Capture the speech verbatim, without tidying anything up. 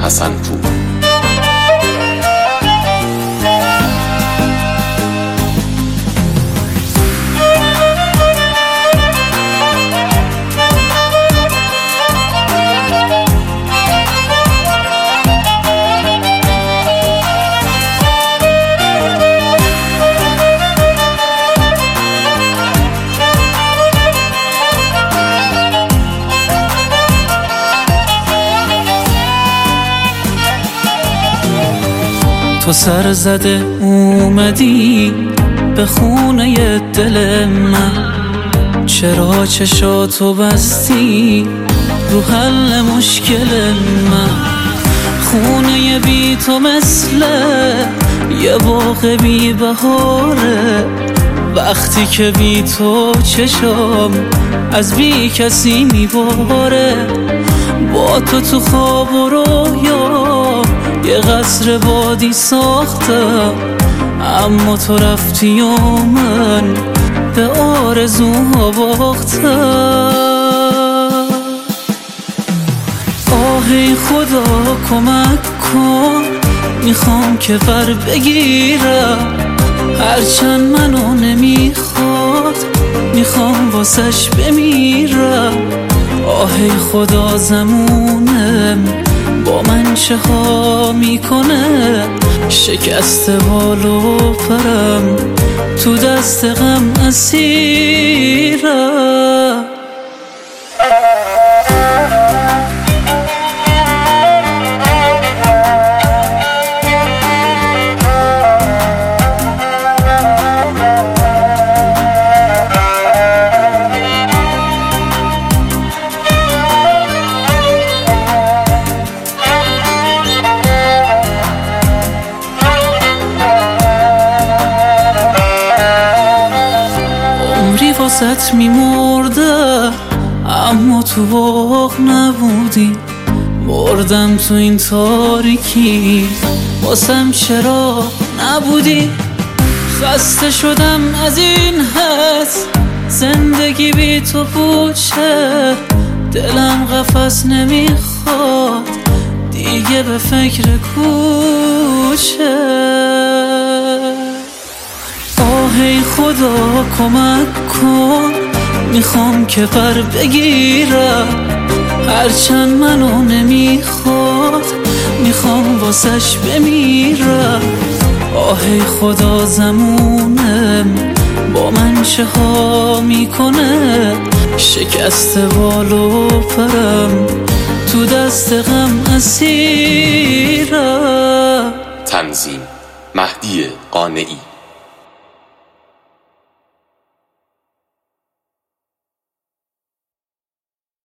حسن‌پور. تو سر زده اومدی به خونه دل من، چرا چشاتو بستی رو حل مشکل من؟ خونه بی تو مثل یه باغ بی بهاره، وقتی که بی تو چشام از بی کسی میباره. با تو تو خواب و رویا یه قصر بادی ساختم، اما تو رفتی و من به آرزوها باختم. آهی خدا کمک کن، میخوام که بر بگیرم، هرچند منو نمیخواد میخوام واسش بمیرم. آهی خدا زمونم با من چه ها میکنه، شکست بال و پرم تو دست غم اسیرم. واسط میمردم اما تو باغ نبودی، مردم تو این تاریکی واسم چرا نبودی. خسته شدم از این حس زندگی بی تو پوچه، دلم قفس نمیخواد دیگه به فکر کوچه. آهی خدا کمک کن، میخوام که پر بگیرم، هرچند منو نمیخواد میخوام واسش بمیرم. آهی خدا زمونم با من چه ها میکنه، شکست بال و پرم تو دست غم اسیرم. تنظیم مهدی قانعی.